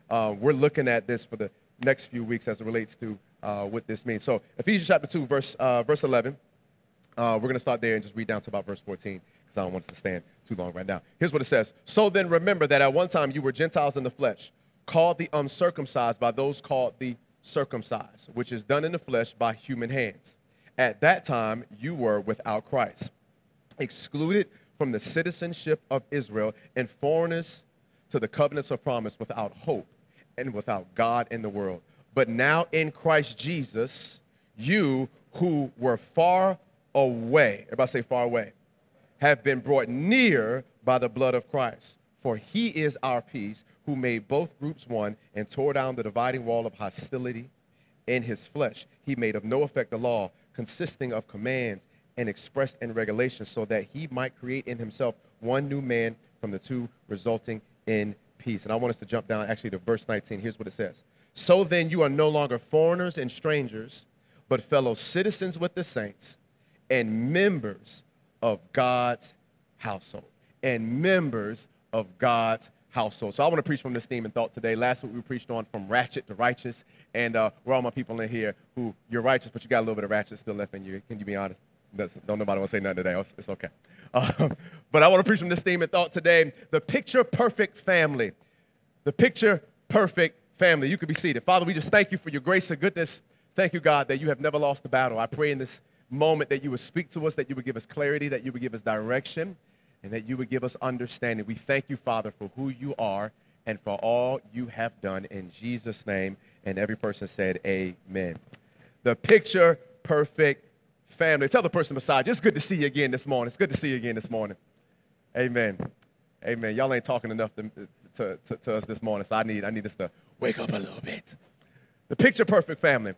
we're looking at this for the next few weeks as it relates to what this means. So Ephesians chapter 2, verse 11. We're going to start there and just read down to about verse 14 because I don't want us to stand too long right now. Here's what it says. So then remember that at one time you were Gentiles in the flesh, called the uncircumcised by those called the circumcised, which is done in the flesh by human hands. At that time you were without Christ, excluded from the citizenship of Israel and foreigners to the covenants of promise, without hope and without God in the world. But now in Christ Jesus, you who were far away, everybody say far away, have been brought near by the blood of Christ. For he is our peace, who made both groups one and tore down the dividing wall of hostility in his flesh. He made of no effect the law, consisting of commands and expressed in regulations, so that he might create in himself one new man from the two, resulting in peace. And I want us to jump down actually to verse 19. Here's what it says. So then you are no longer foreigners and strangers, but fellow citizens with the saints and members of God's household. And members of God's household. So I want to preach from this theme and thought today. Last week we preached on from ratchet to righteous. And we're all my people in here who you're righteous, but you got a little bit of ratchet still left in you. Can you be honest? Don't nobody want to say nothing today. It's okay. But I want to preach from this theme and thought today. The picture perfect family. The picture perfect family. You can be seated. Father, we just thank you for your grace and goodness. Thank you, God, that you have never lost the battle. I pray in this moment that you would speak to us, that you would give us clarity, that you would give us direction, and that you would give us understanding. We thank you, Father, for who you are and for all you have done in Jesus' name. And every person said amen. The picture perfect family. Tell the person beside you, it's good to see you again this morning. It's good to see you again this morning. Amen. Amen. Y'all ain't talking enough to us this morning, so I need us to wake up a little bit. The picture perfect family.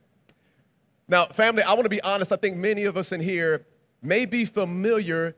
Now, family, I want to be honest. I think many of us in here may be familiar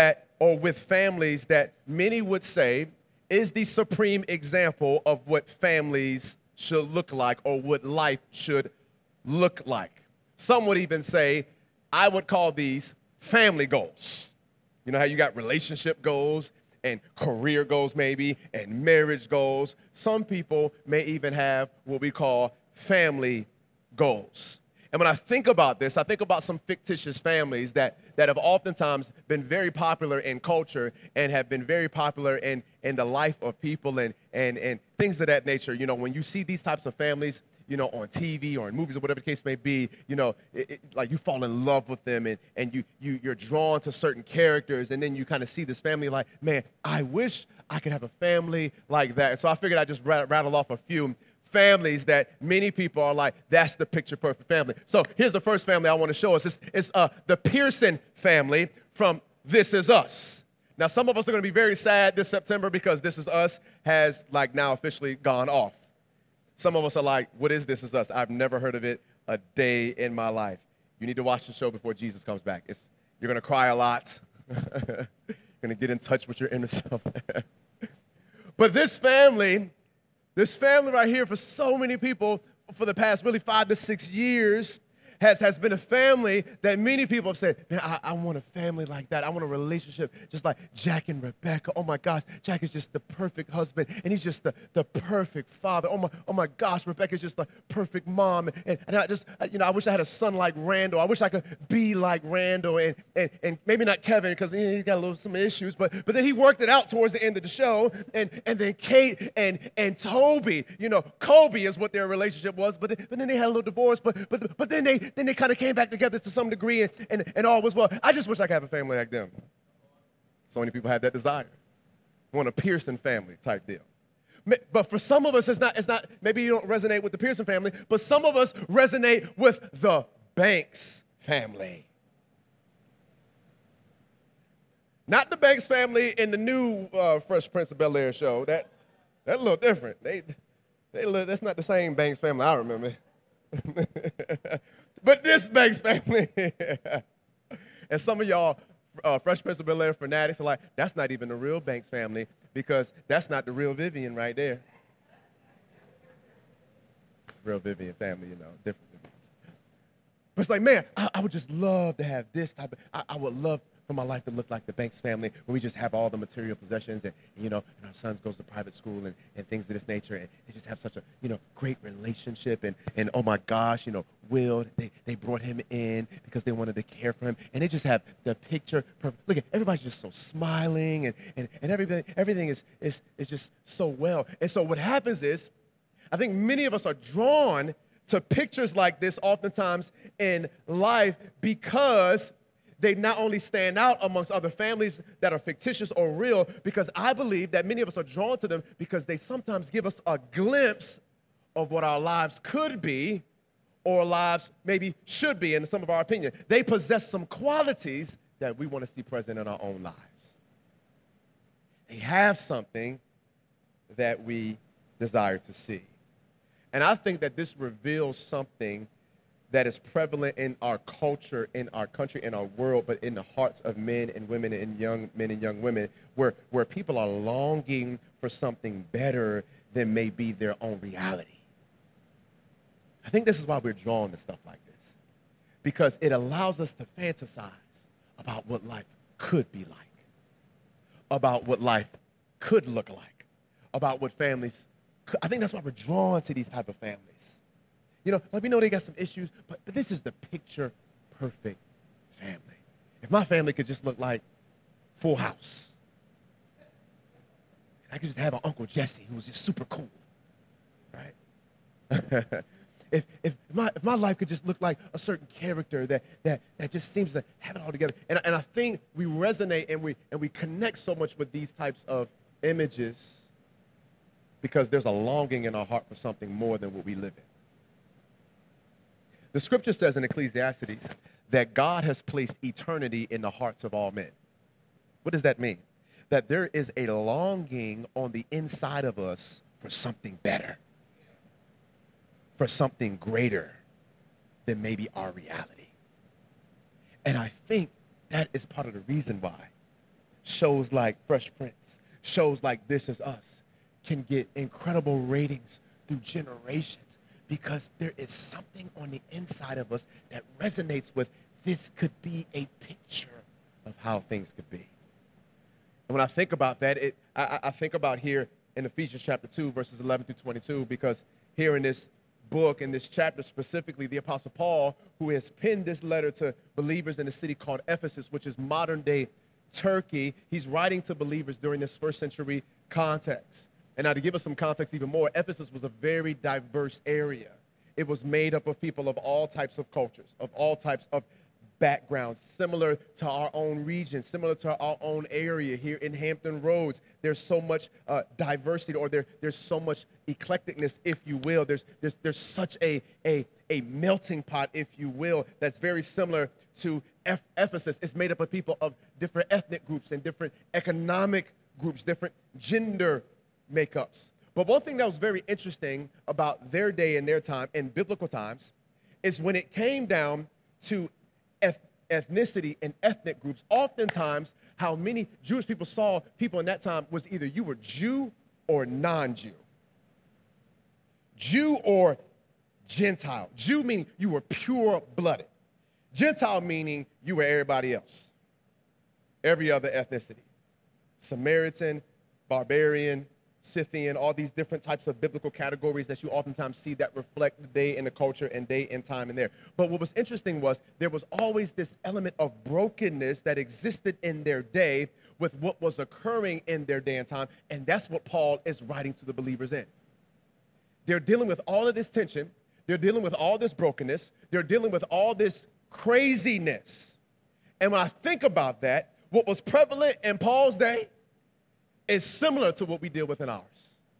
with families that many would say is the supreme example of what families should look like or what life should look like. Some would even say, I would call these family goals. You know how you got relationship goals and career goals maybe and marriage goals. Some people may even have what we call family goals. And when I think about this, I think about some fictitious families that have oftentimes been very popular in culture and have been very popular in the life of people and things of that nature. You know, when you see these types of families, you know, on TV or in movies or whatever the case may be, you know, like you fall in love with them and you're drawn to certain characters, and then you kind of see this family like, man, I wish I could have a family like that. And so I figured I'd just rattle off a few families that many people are like, that's the picture perfect family. So here's the first family I want to show us. It's the Pearson family from This Is Us. Now, some of us are going to be very sad this September because This Is Us has like now officially gone off. Some of us are like, what is This Is Us? I've never heard of it a day in my life. You need to watch the show before Jesus comes back. You're going to cry a lot. You're going to get in touch with your inner self. But this family right here, for so many people, for the past really 5 to 6 years, has been a family that many people have said, man, I want a family like that. I want a relationship just like Jack and Rebecca. Oh my gosh, Jack is just the perfect husband, and he's just the perfect father. Oh my gosh, Rebecca's just the perfect mom. And I wish I had a son like Randall. I wish I could be like Randall, and maybe not Kevin because he's got some issues, but then he worked it out towards the end of the show. And then Kate and Toby, you know, Kobe is what their relationship was, but then they had a little divorce, but then they kind of came back together to some degree, and all was well. I just wish I could have a family like them. So many people have that desire. Want a Pearson family type deal. But for some of us, it's not, maybe you don't resonate with the Pearson family, but some of us resonate with the Banks family. Not the Banks family in the new Fresh Prince of Bel-Air show. That's a little different. That's not the same Banks family I remember. But this Banks family. And some of y'all Fresh Prince of Bel-Air fanatics are like, that's not even the real Banks family because that's not the real Vivian right there. It's real Vivian family, you know, different Vivians. But it's like, man, I would just love to have this type of, I would love for my life to look like the Banks family, where we just have all the material possessions, and and our sons goes to private school and things of this nature, and they just have such a great relationship, and oh my gosh, Will, they brought him in because they wanted to care for him, and they just have the picture. Look at everybody's just so smiling, and everything is just so well. And so what happens is, I think many of us are drawn to pictures like this oftentimes in life because they not only stand out amongst other families that are fictitious or real, because I believe that many of us are drawn to them because they sometimes give us a glimpse of what our lives could be or lives maybe should be, in some of our opinion. They possess some qualities that we want to see present in our own lives. They have something that we desire to see. And I think that this reveals something that is prevalent in our culture, in our country, in our world, but in the hearts of men and women and young men and young women, where people are longing for something better than may be their own reality. I think this is why we're drawn to stuff like this, because it allows us to fantasize about what life could be like, about what life could look like, about what families could. I think that's why we're drawn to these type of families. Like we know they got some issues, but this is the picture perfect family. If my family could just look like Full House, I could just have an Uncle Jesse who was just super cool, right? If my life could just look like a certain character that just seems to have it all together. And I think we resonate and we connect so much with these types of images because there's a longing in our heart for something more than what we live in. The scripture says in Ecclesiastes that God has placed eternity in the hearts of all men. What does that mean? That there is a longing on the inside of us for something better, for something greater than maybe our reality. And I think that is part of the reason why shows like Fresh Prince, shows like This Is Us can get incredible ratings through generations, because there is something on the inside of us that resonates with this could be a picture of how things could be. And when I think about that, I think about here in Ephesians chapter 2, verses 11 through 22, because here in this book, in this chapter specifically, the Apostle Paul, who has penned this letter to believers in a city called Ephesus, which is modern-day Turkey, he's writing to believers during this first century context. And now to give us some context even more, Ephesus was a very diverse area. It was made up of people of all types of cultures, of all types of backgrounds, similar to our own region, similar to our own area here in Hampton Roads. There's so much diversity, or there's so much eclecticness, if you will. There's such a melting pot, if you will, that's very similar to Ephesus. It's made up of people of different ethnic groups and different economic groups, different gender makeups. But one thing that was very interesting about their day and their time, in biblical times, is when it came down to ethnicity and ethnic groups, oftentimes how many Jewish people saw people in that time was either you were Jew or non-Jew. Jew or Gentile. Jew meaning you were pure-blooded. Gentile meaning you were everybody else. Every other ethnicity. Samaritan, barbarian, Scythian, all these different types of biblical categories that you oftentimes see that reflect the day in the culture and day and time in there. But what was interesting was there was always this element of brokenness that existed in their day with what was occurring in their day and time, and that's what Paul is writing to the believers in. They're dealing with all of this tension. They're dealing with all this brokenness. They're dealing with all this craziness. And when I think about that, what was prevalent in Paul's day is similar to what we deal with in ours.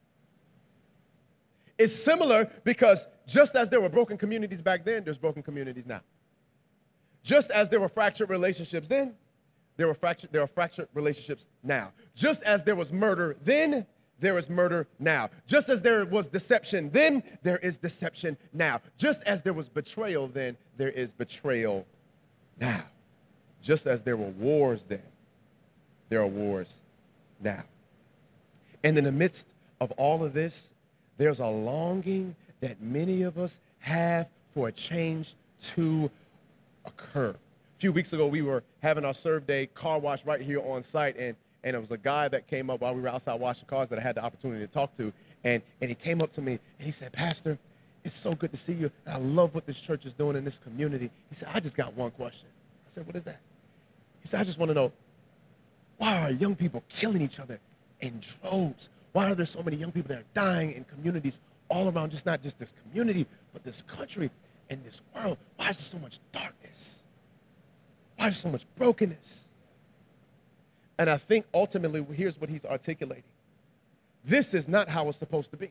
It's similar because just as there were broken communities back then, there's broken communities now. Just as there were fractured relationships then, there are fractured relationships now. Just as there was murder then, there is murder now. Just as there was deception then, there is deception now. Just as there was betrayal then, there is betrayal now. Just as there were wars then, there are wars now. And in the midst of all of this, there's a longing that many of us have for a change to occur, few weeks ago, we were having our serve day car wash right here on site, and it was a guy that came up while we were outside washing cars that I had the opportunity to talk to, and he came up to me, and he said, Pastor, it's so good to see you, and I love what this church is doing in this community. He said, I just got one question. I said, what is that? He said, I just want to know, why are young people killing each other in droves? Why are there so many young people that are dying in communities all around, just not just this community, but this country and this world? Why is there so much darkness? Why is there so much brokenness? And I think ultimately, here's what he's articulating. This is not how it's supposed to be.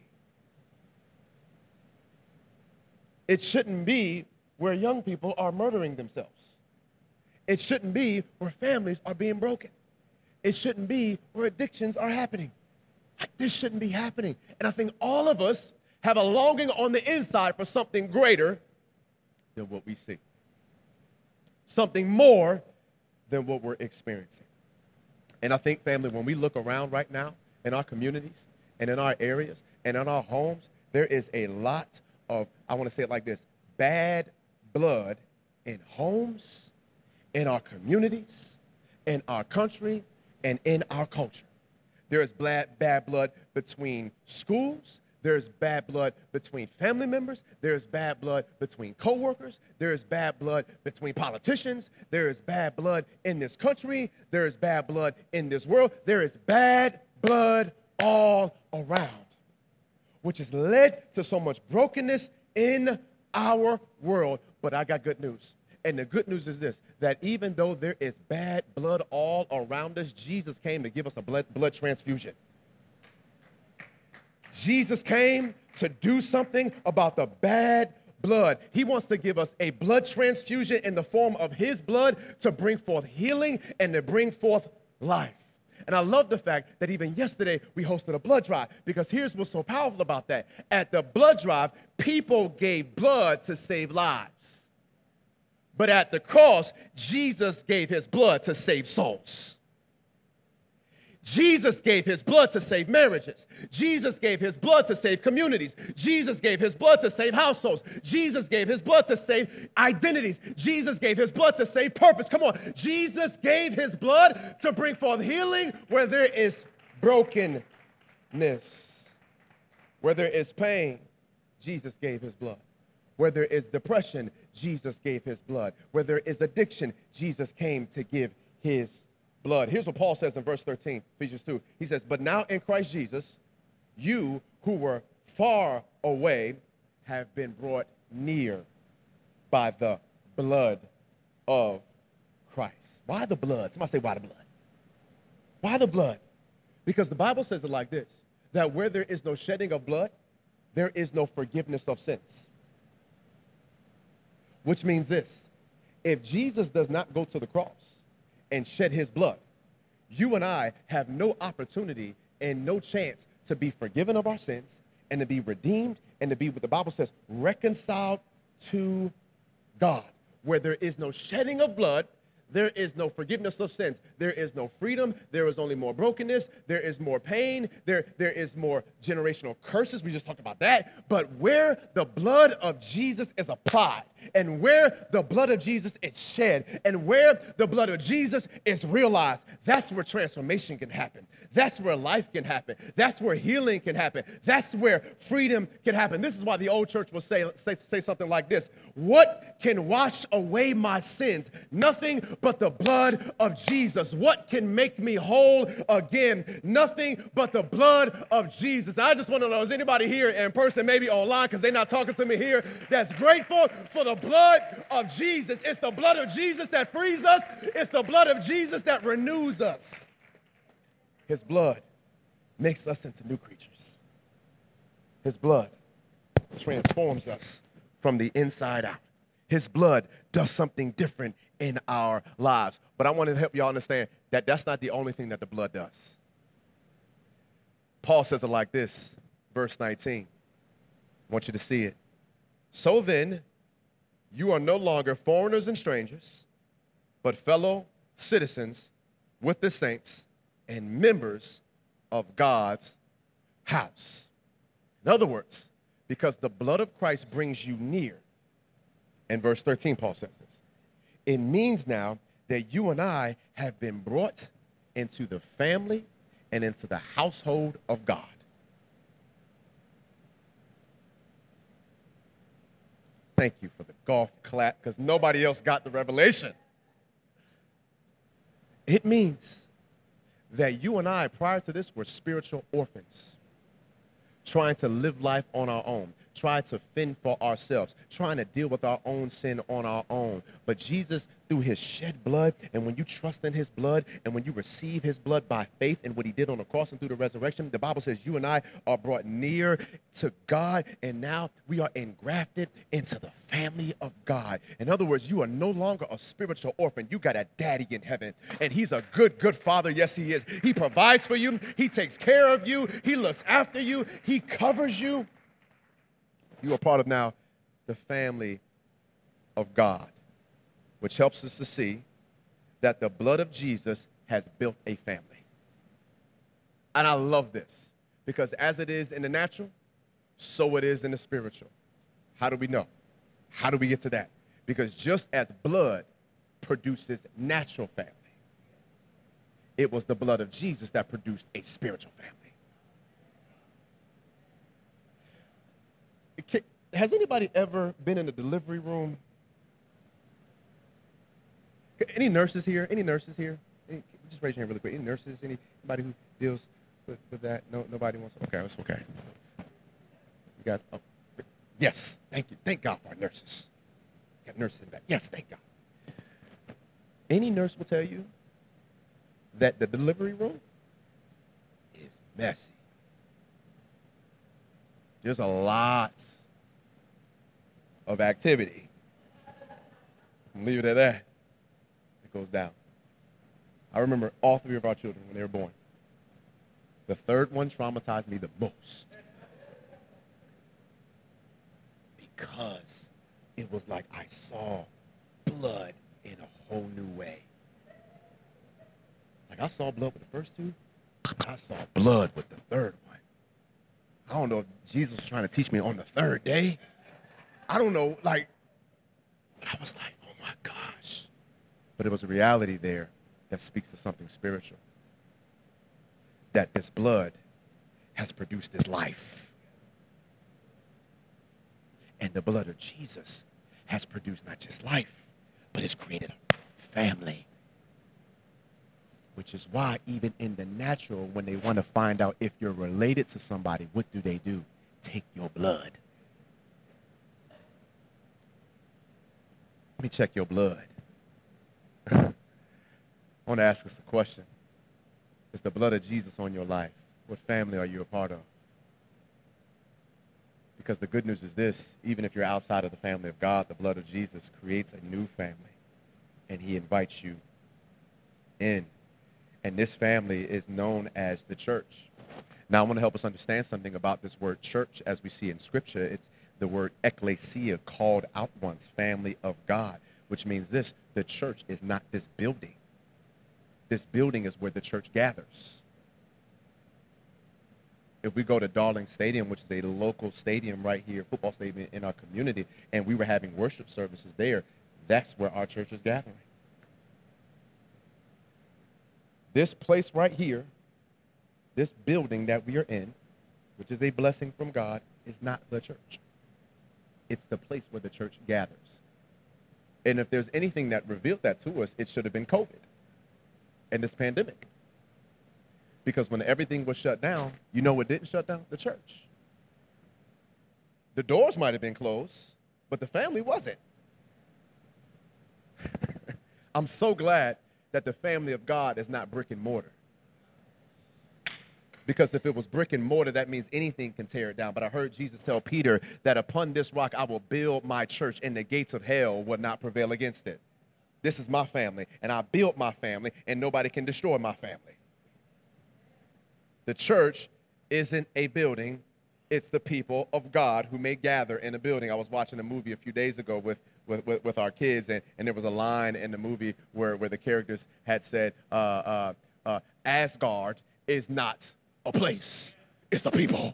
It shouldn't be where young people are murdering themselves. It shouldn't be where families are being broken. It shouldn't be where addictions are happening. This shouldn't be happening. And I think all of us have a longing on the inside for something greater than what we see. Something more than what we're experiencing. And I think, family, when we look around right now in our communities and in our areas and in our homes, there is a lot of, I want to say it like this, bad blood in homes, in our communities, in our country, and in our culture. There is bad blood between schools. There is bad blood between family members. There is bad blood between coworkers. There is bad blood between politicians. There is bad blood in this country. There is bad blood in this world. There is bad blood all around, which has led to so much brokenness in our world. But I got good news. And the good news is this, that even though there is bad blood all around us, Jesus came to give us a blood transfusion. Jesus came to do something about the bad blood. He wants to give us a blood transfusion in the form of his blood to bring forth healing and to bring forth life. And I love the fact that even yesterday we hosted a blood drive, because here's what's so powerful about that. At the blood drive, people gave blood to save lives. But at the cross, Jesus gave his blood to save souls. Jesus gave his blood to save marriages. Jesus gave his blood to save communities. Jesus gave his blood to save households. Jesus gave his blood to save identities. Jesus gave his blood to save purpose. Come on. Jesus gave his blood to bring forth healing where there is brokenness. Where there is pain, Jesus gave his blood. Where there is depression, Jesus gave his blood. Where there is addiction, Jesus came to give his blood. Here's what Paul says in verse 13, Ephesians 2. He says, but now in Christ Jesus, you who were far away have been brought near by the blood of Christ. Why the blood? Somebody say, why the blood? Why the blood? Because the Bible says it like this, that where there is no shedding of blood, there is no forgiveness of sins. Which means this, if Jesus does not go to the cross and shed his blood, you and I have no opportunity and no chance to be forgiven of our sins and to be redeemed and to be, what the Bible says, reconciled to God. Where there is no shedding of blood, there is no forgiveness of sins. There is no freedom. There is only more brokenness. There is more pain. There is more generational curses. We just talked about that. But where the blood of Jesus is applied, and where the blood of Jesus is shed, and where the blood of Jesus is realized, that's where transformation can happen. That's where life can happen. That's where healing can happen. That's where freedom can happen. This is why the old church will say something like this. What can wash away my sins? Nothing but the blood of Jesus. What can make me whole again? Nothing but the blood of Jesus. I just want to know, is anybody here in person, maybe online, because they're not talking to me here, that's grateful for the blood of Jesus? It's the blood of Jesus that frees us. It's the blood of Jesus that renews us. His blood makes us into new creatures. His blood transforms us from the inside out. His blood does something different in our lives. But I want to help y'all understand that that's not the only thing that the blood does. Paul says it like this, verse 19. I want you to see it. So then, you are no longer foreigners and strangers, but fellow citizens with the saints and members of God's house. In other words, because the blood of Christ brings you near, in verse 13, Paul says this, It means now that you and I have been brought into the family and into the household of God. Thank you for the golf clap, because nobody else got the revelation. It means that you and I, prior to this, were spiritual orphans, trying to live life on our own, trying to fend for ourselves, trying to deal with our own sin on our own. But Jesus, through his shed blood, and when you trust in his blood, and when you receive his blood by faith in what he did on the cross and through the resurrection, the Bible says you and I are brought near to God, and now we are engrafted into the family of God. In other words, you are no longer a spiritual orphan. You got a daddy in heaven, and he's a good, good father. Yes, he is. He provides for you. He takes care of you. He looks after you. He covers you. You are part of now the family of God, which helps us to see that the blood of Jesus has built a family. And I love this, because as it is in the natural, so it is in the spiritual. How do we know? How do we get to that? Because just as blood produces natural family, it was the blood of Jesus that produced a spiritual family. Has anybody ever been in a delivery room? Any nurses here? Any nurses here? Just raise your hand really quick. Any nurses? Anybody who deals with that? No, nobody wants to? Okay, that's okay. You guys? Oh, yes, thank you. Thank God for our nurses. Got nurses in the back. Yes, thank God. Any nurse will tell you that the delivery room is messy. There's a lot of activity. Leave it at that. It goes down. I remember all three of our children when they were born. The third one traumatized me the most, because it was like I saw blood in a whole new way. Like I saw blood with the first two, I saw blood with the third one. I don't know if Jesus was trying to teach me on the third day. I don't know, but I was like, oh my gosh. But it was a reality there that speaks to something spiritual. That this blood has produced this life. And the blood of Jesus has produced not just life, but it's created a family. Which is why even in the natural, when they want to find out if you're related to somebody, what do? Take your blood. Let me check your blood. I want to ask us a question. Is the blood of Jesus on your life? What family are you a part of? Because the good news is this: even if you're outside of the family of God, the blood of Jesus creates a new family, and he invites you in. And this family is known as the church. Now, I want to help us understand something about this word church as we see in Scripture. It's the word ecclesia, called out ones, family of God, which means this: the church is not this building. This building is where the church gathers. If we go to Darling Stadium, which is a local stadium right here, football stadium in our community, and we were having worship services there, that's where our church is gathering. This place right here, this building that we are in, which is a blessing from God, is not the church. It's the place where the church gathers. And if there's anything that revealed that to us, it should have been COVID and this pandemic. Because when everything was shut down, you know what didn't shut down? The church. The doors might have been closed, but the family wasn't. I'm so glad that the family of God is not brick and mortar. Because if it was brick and mortar, that means anything can tear it down. But I heard Jesus tell Peter that upon this rock I will build my church, and the gates of hell will not prevail against it. This is my family, and I built my family, and nobody can destroy my family. The church isn't a building. It's the people of God who may gather in a building. I was watching a movie a few days ago with our kids, and there was a line in the movie where the characters had said, Asgard is not a place, it's the people.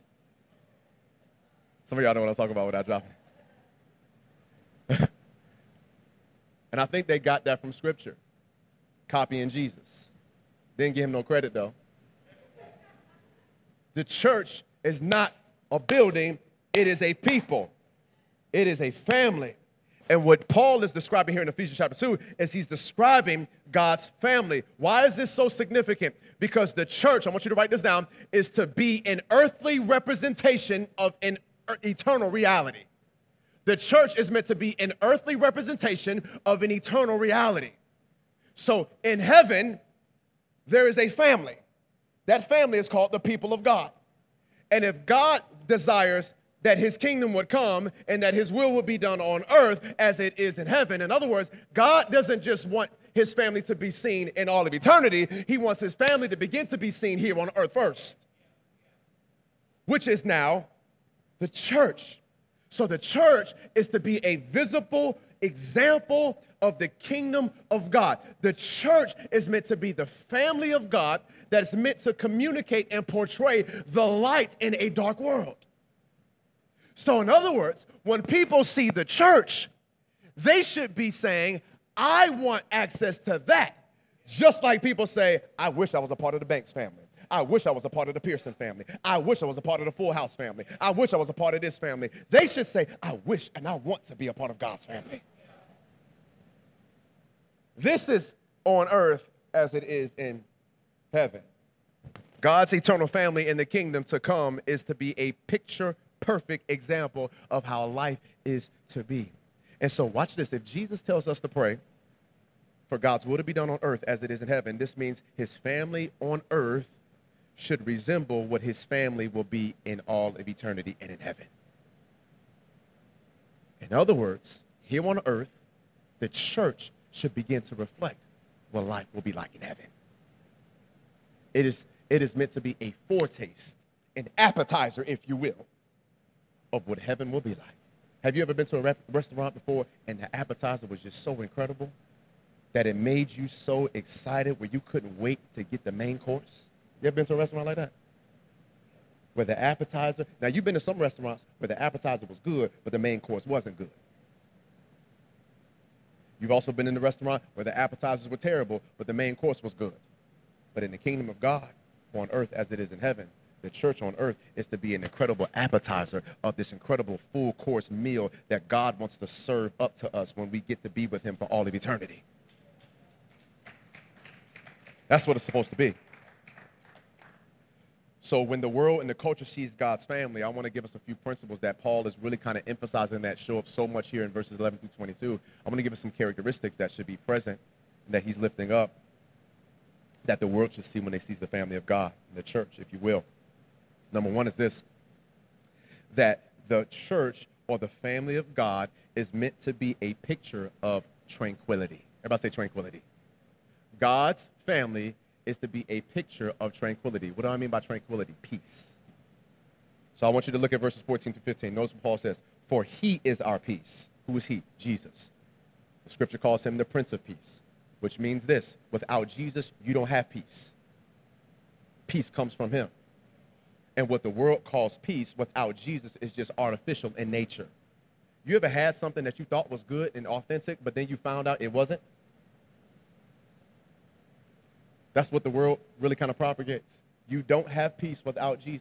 Some of y'all know what I'm talking about without dropping. And And I think they got that from Scripture, copying Jesus. Didn't give him no credit, though. The church is not a building. It is a people. It is a family. And what Paul is describing here in Ephesians chapter 2 is he's describing God's family. Why is this so significant? Because the church, I want you to write this down, is to be an earthly representation of an eternal reality. The church is meant to be an earthly representation of an eternal reality. So in heaven, there is a family. That family is called the people of God. And if God desires that his kingdom would come and that his will would be done on earth as it is in heaven. In other words, God doesn't just want his family to be seen in all of eternity. He wants his family to begin to be seen here on earth first, which is now the church. So the church is to be a visible example of the kingdom of God. The church is meant to be the family of God that is meant to communicate and portray the light in a dark world. So in other words, when people see the church, they should be saying, I want access to that. Just like people say, I wish I was a part of the Banks family. I wish I was a part of the Pearson family. I wish I was a part of the Full House family. I wish I was a part of this family. They should say, I wish and I want to be a part of God's family. This is on earth as it is in heaven. God's eternal family in the kingdom to come is to be a picture-perfect example of how life is to be. And so watch this. If Jesus tells us to pray for God's will to be done on earth as it is in heaven, this means his family on earth should resemble what his family will be in all of eternity and in heaven. In other words, here on earth, the church should begin to reflect what life will be like in heaven. It is meant to be a foretaste, an appetizer, if you will, of what heaven will be like. Have you ever been to a restaurant before and the appetizer was just so incredible that it made you so excited where you couldn't wait to get the main course? You ever been to a restaurant like that? Where the appetizer, now you've been to some restaurants where the appetizer was good, but the main course wasn't good. You've also been in the restaurant where the appetizers were terrible, but the main course was good. But in the kingdom of God, on earth as it is in heaven, the church on earth is to be an incredible appetizer of this incredible full course meal that God wants to serve up to us when we get to be with him for all of eternity. That's what it's supposed to be. So when the world and the culture sees God's family, I want to give us a few principles that Paul is really kind of emphasizing that show up so much here in verses 11 through 22. I'm going to give us some characteristics that should be present and that he's lifting up, that the world should see when they see the family of God, the church, if you will. Number one is this, that the church or the family of God is meant to be a picture of tranquility. Everybody say tranquility. God's family is to be a picture of tranquility. What do I mean by tranquility? Peace. So I want you to look at verses 14 to 15. Notice what Paul says, for he is our peace. Who is he? Jesus. The scripture calls him the Prince of Peace, which means this, without Jesus, you don't have peace. Peace comes from him. And what the world calls peace without Jesus is just artificial in nature. You ever had something that you thought was good and authentic, but then you found out it wasn't? That's what the world really kind of propagates. You don't have peace without Jesus.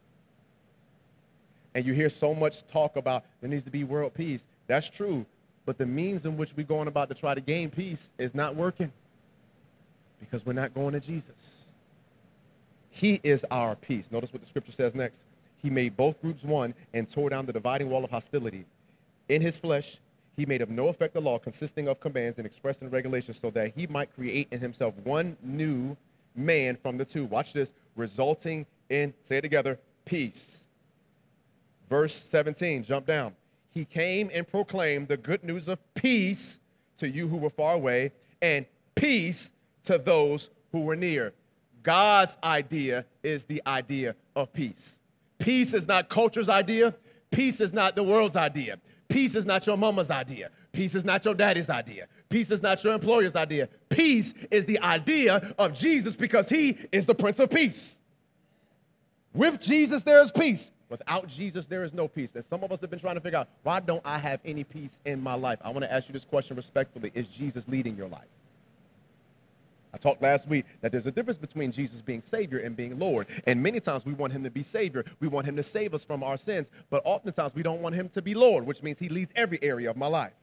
And you hear so much talk about there needs to be world peace. That's true. But the means in which we're going about to try to gain peace is not working because we're not going to Jesus. He is our peace. Notice what the scripture says next. He made both groups one and tore down the dividing wall of hostility. In his flesh, he made of no effect the law consisting of commands and expressed in regulations so that he might create in himself one new man from the two. Watch this, resulting in, say it together, peace. Verse 17, jump down. He came and proclaimed the good news of peace to you who were far away and peace to those who were near. God's idea is the idea of peace. Peace is not culture's idea. Peace is not the world's idea. Peace is not your mama's idea. Peace is not your daddy's idea. Peace is not your employer's idea. Peace is the idea of Jesus because he is the Prince of Peace. With Jesus, there is peace. Without Jesus, there is no peace. And some of us have been trying to figure out, why don't I have any peace in my life? I want to ask you this question respectfully. Is Jesus leading your life? I talked last week that there's a difference between Jesus being Savior and being Lord. And many times we want him to be Savior. We want him to save us from our sins. But oftentimes we don't want him to be Lord, which means he leads every area of my life.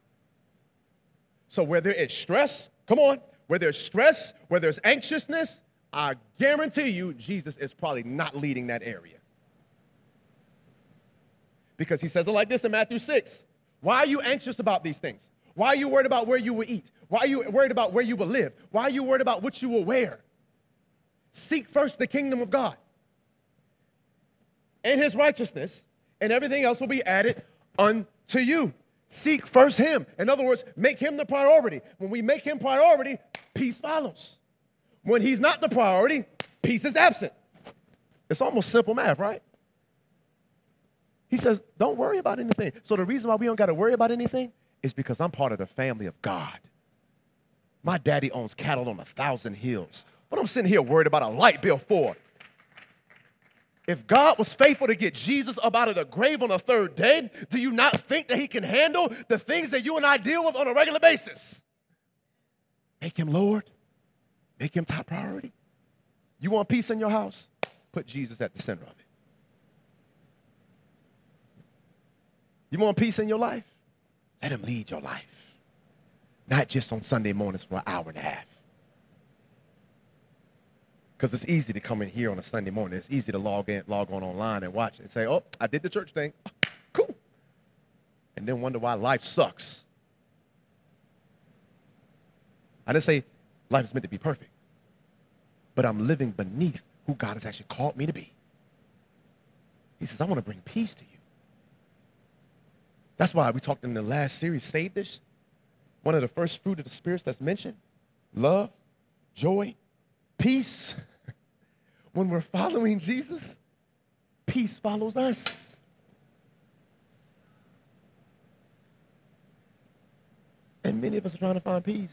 So where there is stress, come on, where there's stress, where there's anxiousness, I guarantee you Jesus is probably not leading that area. Because he says it like this in Matthew 6. Why are you anxious about these things? Why are you worried about where you will eat? Why are you worried about where you will live? Why are you worried about what you will wear? Seek first the kingdom of God and his righteousness, and everything else will be added unto you. Seek first him. In other words, make him the priority. When we make him priority, peace follows. When he's not the priority, peace is absent. It's almost simple math, right? He says, don't worry about anything. So the reason why we don't got to worry about anything is because I'm part of the family of God. My daddy owns cattle on 1,000 hills, but I'm sitting here worried about a light bill for. If God was faithful to get Jesus up out of the grave on the third day, do you not think that he can handle the things that you and I deal with on a regular basis? Make him Lord. Make him top priority. You want peace in your house? Put Jesus at the center of it. You want peace in your life? Let him lead your life. Not just on Sunday mornings for an hour and a half. Because it's easy to come in here on a Sunday morning. It's easy to log on online and watch and say, oh, I did the church thing. Cool. And then wonder why life sucks. I didn't say life is meant to be perfect. But I'm living beneath who God has actually called me to be. He says, I want to bring peace to you. That's why we talked in the last series, Save This. One of the first fruit of the spirits that's mentioned, love, joy, peace. When we're following Jesus, peace follows us. And many of us are trying to find peace.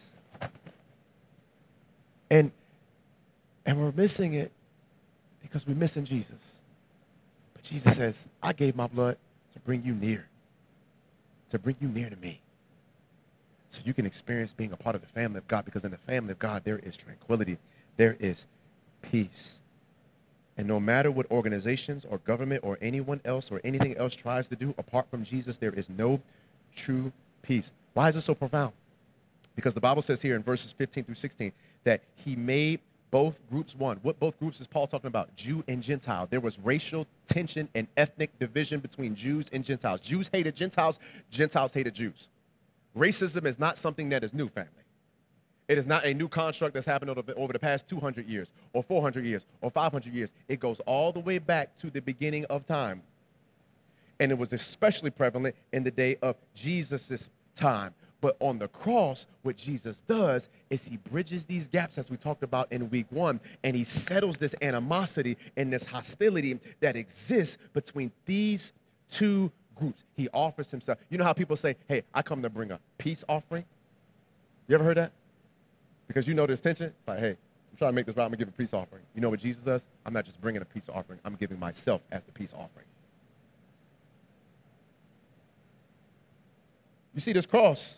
And we're missing it because we're missing Jesus. But Jesus says, I gave my blood to bring you near. To bring you near to me. So you can experience being a part of the family of God, because in the family of God, there is tranquility. There is peace. And no matter what organizations or government or anyone else or anything else tries to do, apart from Jesus, there is no true peace. Why is it so profound? Because the Bible says here in verses 15 through 16 that he made both groups one. What both groups is Paul talking about? Jew and Gentile. There was racial tension and ethnic division between Jews and Gentiles. Jews hated Gentiles. Gentiles hated Jews. Racism is not something that is new, family. It is not a new construct that's happened over the past 200 years or 400 years or 500 years. It goes all the way back to the beginning of time. And it was especially prevalent in the day of Jesus' time. But on the cross, what Jesus does is he bridges these gaps, as we talked about in week 1, and he settles this animosity and this hostility that exists between these two groups. He offers himself. You know how people say, hey, I come to bring a peace offering? You ever heard that? Because you know there's tension. It's like, hey, I'm trying to make this right. I'm going to give a peace offering. You know what Jesus does? I'm not just bringing a peace offering. I'm giving myself as the peace offering. You see this cross?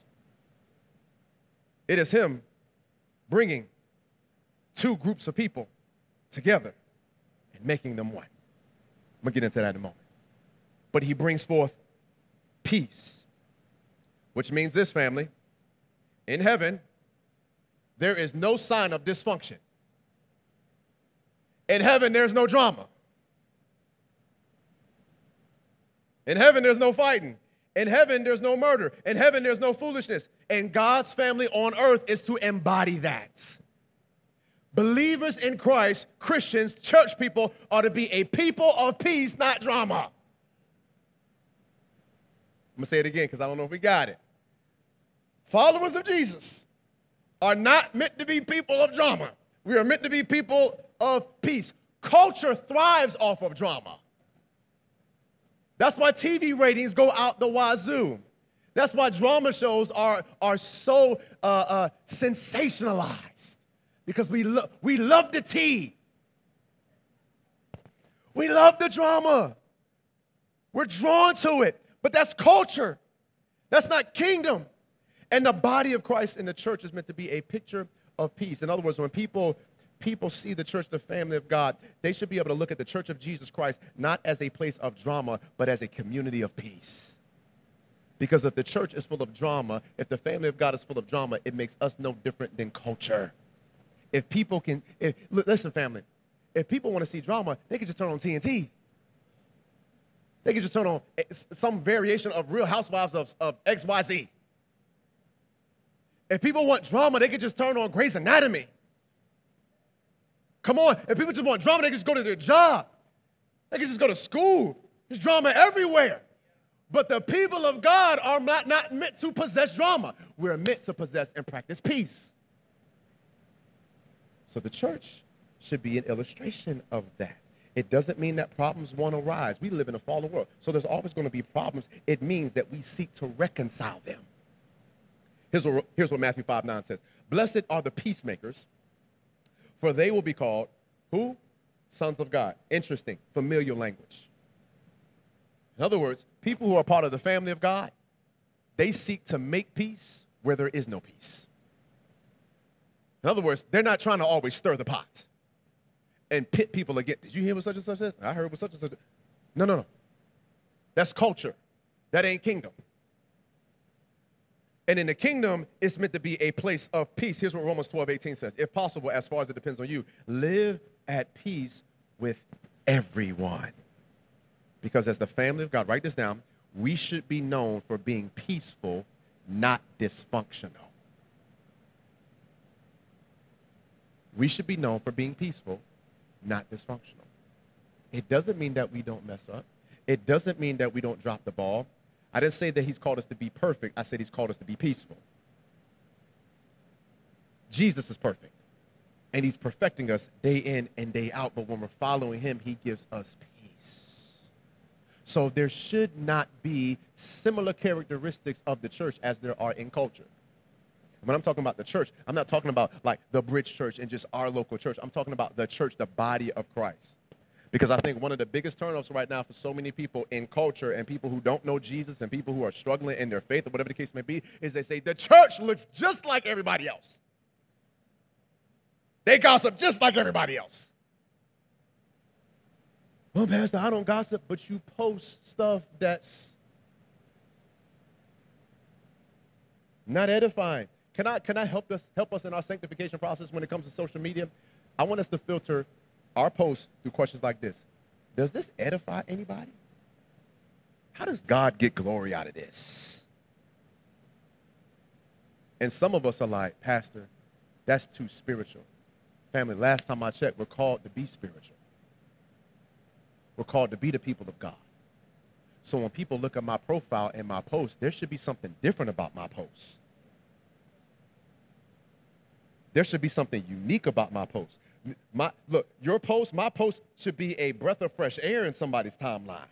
It is him bringing two groups of people together and making them one. I'm going to get into that in a moment. But he brings forth peace, which means this, family. In heaven, there is no sign of dysfunction. In heaven, there's no drama. In heaven, there's no fighting. In heaven, there's no murder. In heaven, there's no foolishness. And God's family on earth is to embody that. Believers in Christ, Christians, church people, are to be a people of peace, not drama. I'm going to say it again because I don't know if we got it. Followers of Jesus are not meant to be people of drama. We are meant to be people of peace. Culture thrives off of drama. That's why TV ratings go out the wazoo. That's why drama shows are so sensationalized, because we love the tea. We love the drama. We're drawn to it. But that's culture. That's not kingdom. And the body of Christ in the church is meant to be a picture of peace. In other words, when people see the church, the family of God, they should be able to look at the church of Jesus Christ not as a place of drama, but as a community of peace. Because if the church is full of drama, if the family of God is full of drama, it makes us no different than culture. Listen, family, if people want to see drama, they can just turn on TNT. They can just turn on some variation of Real Housewives of XYZ. If people want drama, they can just turn on Grey's Anatomy. Come on. If people just want drama, they can just go to their job. They can just go to school. There's drama everywhere. But the people of God are not meant to possess drama. We're meant to possess and practice peace. So the church should be an illustration of that. It doesn't mean that problems won't arise. We live in a fallen world. So there's always going to be problems. It means that we seek to reconcile them. Here's what Matthew 5:9 says. Blessed are the peacemakers, for they will be called, who? Sons of God. Interesting, familiar language. In other words, people who are part of the family of God, they seek to make peace where there is no peace. In other words, they're not trying to always stir the pot and pit people against. Did you hear what such and such is? I heard what such and such. No. That's culture. That ain't kingdom. And in the kingdom, it's meant to be a place of peace. Here's what Romans 12:18 says. If possible, as far as it depends on you, live at peace with everyone. Because as the family of God, write this down, we should be known for being peaceful, not dysfunctional. We should be known for being peaceful, not dysfunctional. It doesn't mean that we don't mess up. It doesn't mean that we don't drop the ball. I didn't say that he's called us to be perfect. I said he's called us to be peaceful. Jesus is perfect, and he's perfecting us day in and day out. But when we're following him, he gives us peace. So there should not be similar characteristics of the church as there are in culture. When I'm talking about the church, I'm not talking about like the Bridge Church and just our local church. I'm talking about the church, the body of Christ. Because I think one of the biggest turnoffs right now for so many people in culture and people who don't know Jesus and people who are struggling in their faith or whatever the case may be is they say the church looks just like everybody else. They gossip just like everybody else. Well, Pastor, I don't gossip, but you post stuff that's not edifying. Can I help us in our sanctification process when it comes to social media? I want us to filter our posts through questions like this. Does this edify anybody? How does God get glory out of this? And some of us are like, Pastor, that's too spiritual. Family, last time I checked, we're called to be spiritual. We're called to be the people of God. So when people look at my profile and my post, there should be something different about my post. There should be something unique about my post. Look, your post, my post should be a breath of fresh air in somebody's timeline.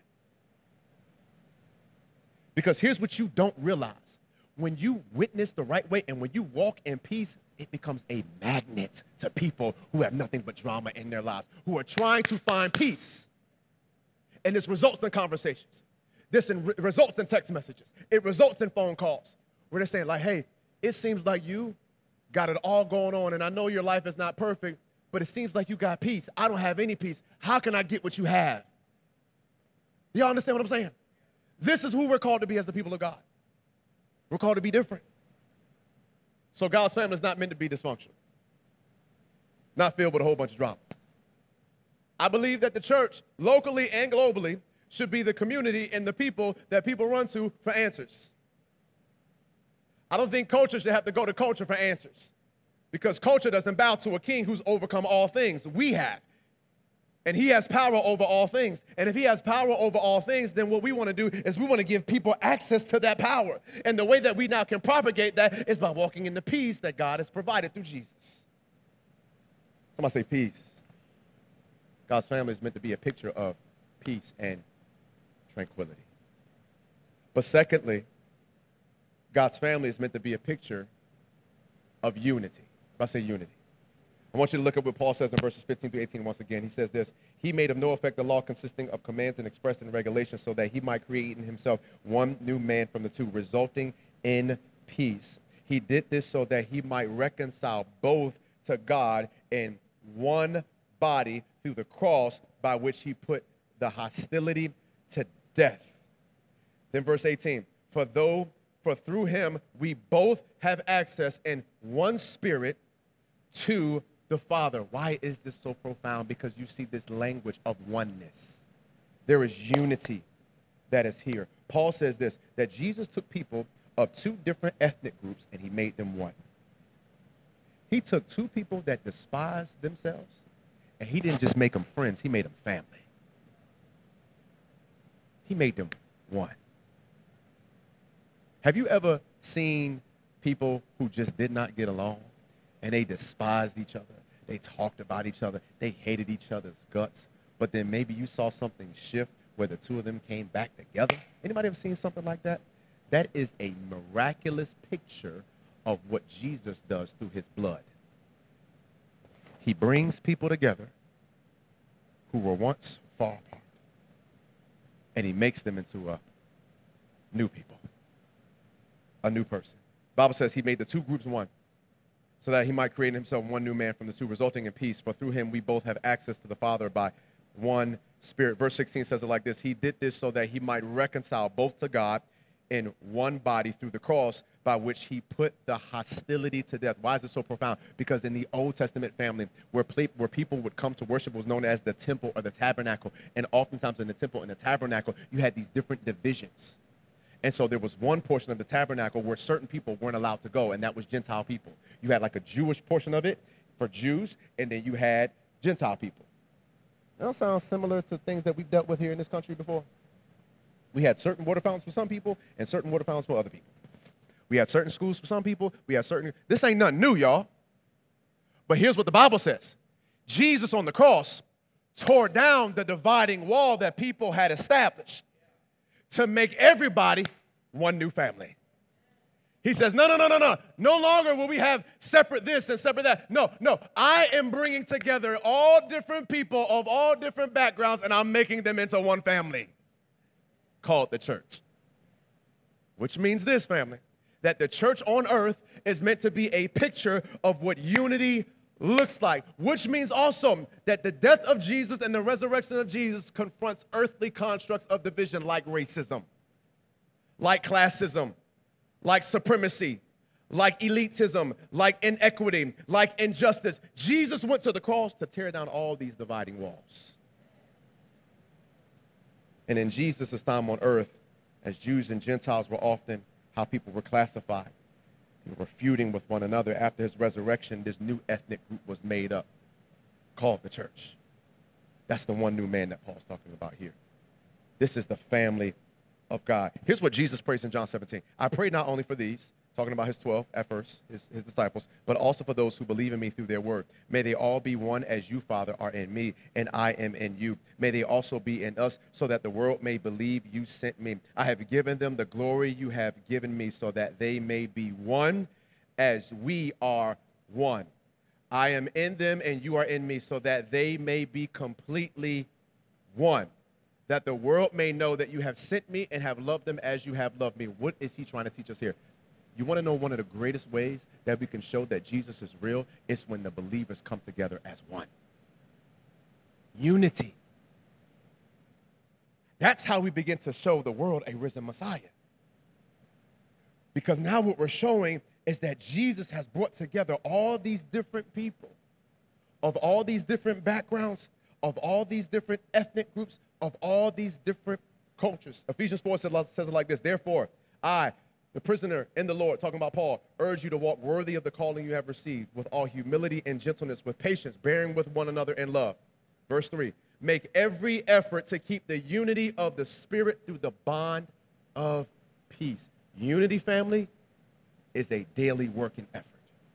Because here's what you don't realize. When you witness the right way and when you walk in peace, it becomes a magnet to people who have nothing but drama in their lives, who are trying to find peace. And this results in conversations. This results in text messages. It results in phone calls where they're saying like, hey, it seems like you got it all going on, and I know your life is not perfect, but it seems like you got peace. I don't have any peace. How can I get what you have? Y'all understand what I'm saying? This is who we're called to be as the people of God. We're called to be different. So God's family is not meant to be dysfunctional, not filled with a whole bunch of drama. I believe that the church, locally and globally, should be the community and the people that people run to for answers. I don't think culture should have to go to culture for answers, because culture doesn't bow to a king who's overcome all things. We have. And he has power over all things. And if he has power over all things, then what we want to do is we want to give people access to that power. And the way that we now can propagate that is by walking in the peace that God has provided through Jesus. Somebody say peace. God's family is meant to be a picture of peace and tranquility. But secondly, God's family is meant to be a picture of unity. If I say unity. I want you to look at what Paul says in verses 15 through 18 once again. He says this: he made of no effect the law consisting of commands and expressed in regulations, so that he might create in himself one new man from the two, resulting in peace. He did this so that he might reconcile both to God in one body through the cross, by which he put the hostility to death. Then verse 18, for through him we both have access in one spirit to the Father. Why is this so profound? Because you see this language of oneness. There is unity that is here. Paul says this, that Jesus took people of two different ethnic groups and he made them one. He took two people that despised themselves and he didn't just make them friends, he made them family. He made them one. Have you ever seen people who just did not get along and they despised each other? They talked about each other. They hated each other's guts. But then maybe you saw something shift where the two of them came back together. Anybody ever seen something like that? That is a miraculous picture of what Jesus does through his blood. He brings people together who were once far apart, and he makes them into a new people, a new person. The Bible says he made the two groups one, so that he might create in himself one new man from the two, resulting in peace. For through him we both have access to the Father by one Spirit. Verse 16 says it like this: he did this so that he might reconcile both to God in one body through the cross, by which he put the hostility to death. Why is it so profound? Because in the Old Testament family, where people would come to worship was known as the temple or the tabernacle. And oftentimes in the temple and the tabernacle, you had these different divisions. And so there was one portion of the tabernacle where certain people weren't allowed to go, and that was Gentile people. You had like a Jewish portion of it for Jews, and then you had Gentile people. That sounds similar to things that we've dealt with here in this country before. We had certain water fountains for some people and certain water fountains for other people. We had certain schools for some people. We had certain... This ain't nothing new, y'all. But here's what the Bible says. Jesus on the cross tore down the dividing wall that people had established to make everybody one new family. He says, no. No longer will we have separate this and separate that. No. I am bringing together all different people of all different backgrounds, and I'm making them into one family called the church. Which means this, family, that the church on earth is meant to be a picture of what unity looks like, which means also that the death of Jesus and the resurrection of Jesus confronts earthly constructs of division like racism, like classism, like supremacy, like elitism, like inequity, like injustice. Jesus went to the cross to tear down all these dividing walls. And in Jesus' time on earth, as Jews and Gentiles were often how people were classified, and were feuding with one another, after his resurrection, this new ethnic group was made up called the church. That's the one new man that Paul's talking about here. This is the family of God. Here's what Jesus prays in John 17. I pray not only for these, talking about his 12 at first, his disciples, but also for those who believe in me through their word. May they all be one as you, Father, are in me, and I am in you. May they also be in us, so that the world may believe you sent me. I have given them the glory you have given me, so that they may be one as we are one. I am in them, and you are in me, so that they may be completely one, that the world may know that you have sent me and have loved them as you have loved me. What is he trying to teach us here? You want to know one of the greatest ways that we can show that Jesus is real? It's when the believers come together as one. Unity. That's how we begin to show the world a risen Messiah. Because now what we're showing is that Jesus has brought together all these different people of all these different backgrounds, of all these different ethnic groups, of all these different cultures. Ephesians 4 says it like this: therefore, I, the prisoner in the Lord, talking about Paul, urge you to walk worthy of the calling you have received, with all humility and gentleness, with patience, bearing with one another in love. Verse 3, make every effort to keep the unity of the Spirit through the bond of peace. Unity, family, is a daily working effort.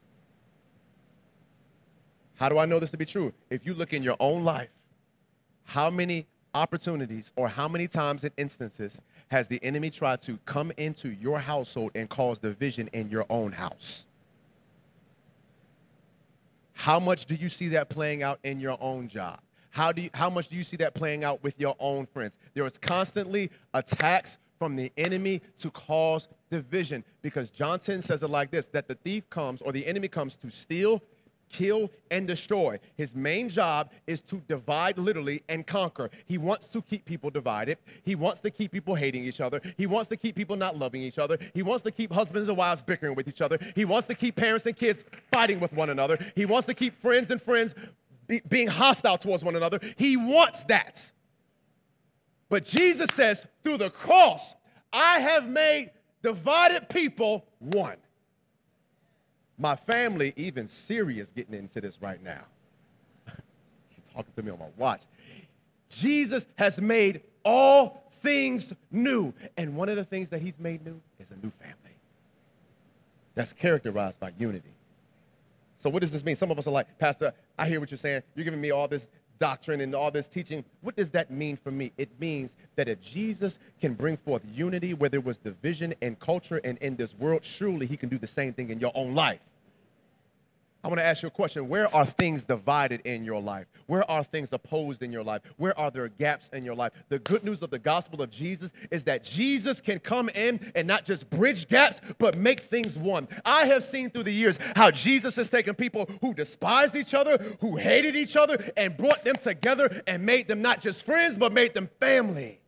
How do I know this to be true? If you look in your own life, how many opportunities or how many times and instances has the enemy tried to come into your household and cause division in your own house? How much do you see that playing out in your own job? How much do you see that playing out with your own friends? There is constantly attacks from the enemy to cause division, because John 10 says it like this, that the thief comes, or the enemy comes, to steal, kill, and destroy. His main job is to divide, literally, and conquer. He wants to keep people divided. He wants to keep people hating each other. He wants to keep people not loving each other. He wants to keep husbands and wives bickering with each other. He wants to keep parents and kids fighting with one another. He wants to keep friends and friends being hostile towards one another. He wants that. But Jesus says, through the cross, I have made divided people one. My family, even Siri, is getting into this right now. She's talking to me on my watch. Jesus has made all things new. And one of the things that he's made new is a new family that's characterized by unity. So what does this mean? Some of us are like, Pastor, I hear what you're saying. You're giving me all this doctrine and all this teaching. What does that mean for me? It means that if Jesus can bring forth unity where there was division and culture and in this world, surely he can do the same thing in your own life. I want to ask you a question. Where are things divided in your life? Where are things opposed in your life? Where are there gaps in your life? The good news of the gospel of Jesus is that Jesus can come in and not just bridge gaps, but make things one. I have seen through the years how Jesus has taken people who despised each other, who hated each other, and brought them together and made them not just friends, but made them family.